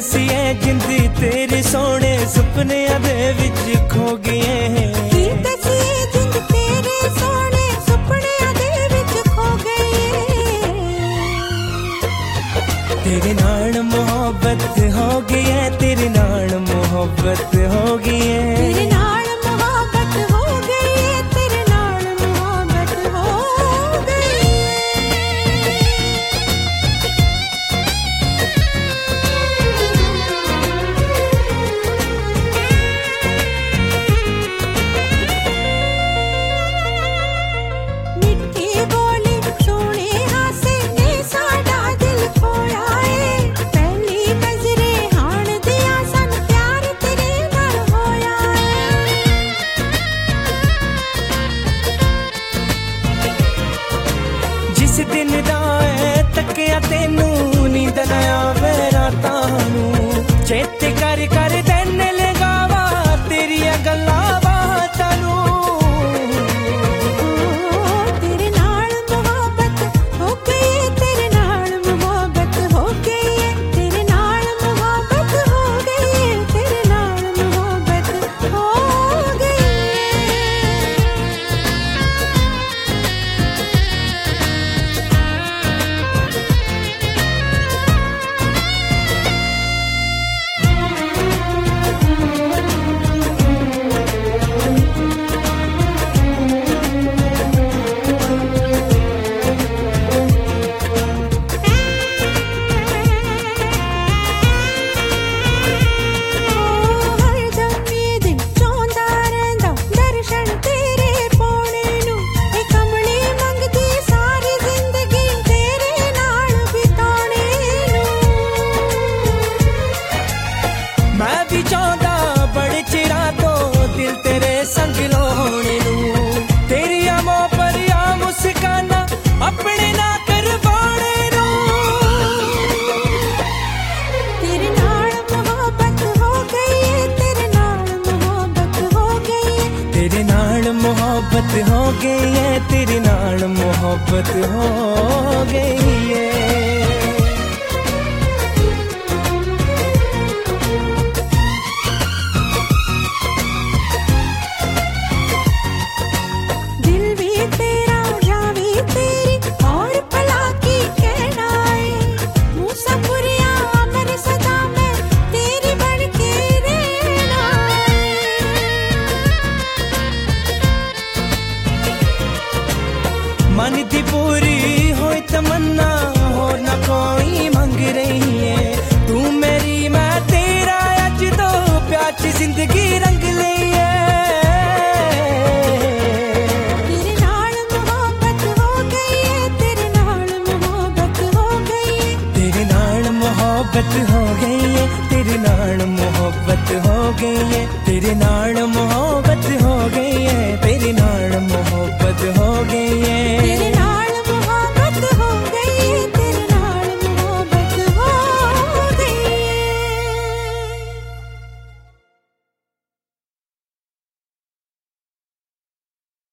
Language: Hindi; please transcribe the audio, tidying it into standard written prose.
दसिए जिंद तेरे सोने सुपनिया दे विच खो गए की दसिए जिंद तेरे सोने सुपनिया दे विच खो गए तेरे नाल मोहब्बत हो गई है तेरे नाल मोहब्बत हो गई है तेरे नाल मोहब्बत हो गई है तेरे नाल मोहब्बत हो गई मिठी बोली सोने हासे ने साडा दिल खोया है पहली नजरे हाण दिया सन प्यार तेरे नाल होया है जिस दिन दा तकिया तेनू नींद ना आवे रातां नू चेते कर कर दिन लगावा तेरिया गल्लां बातां नू तेरे नाल मोहब्बत हो गई तेरे नाल मोहब्बत हो गई तेरे नाल मोहब्बत हो गई तेरे नाल मोहब्बत हो गई हर जमी दिन चौंदा रहिंदा दर्शन तेरे पाने नू ए कमली मंगदी सारी जिंदगी तेरे नाल बिताने नू मैं भी चाहता बड़े चिरा तो दिल तेरे संग लोने नू तेरिया मोह परिया मुस्काना अपने ना करवाने नू तेरे नाल मोहब्बत हो गई तेरे नाल मोहब्बत हो गई तेरे नाल मोहब्बत हो गई है तेरे नाल मोहब्बत हो गई है दिल भी तेरा जान भी तेरी और भला की कहना है मुसाफिरिया अमर सदा मैं तेरी बन के रहना मन दी पूरी होई तमन्ना हो ना कोई मंग रही है तू मेरी मैं तेरा अज तो प्यार च जिंदगी रंग लई है तेरे नाल मोहब्बत हो गई तेरे नाल मोहब्बत हो गई तेरे नाल मोहब्बत हो गई है तेरे नाल मोहब्बत हो गई है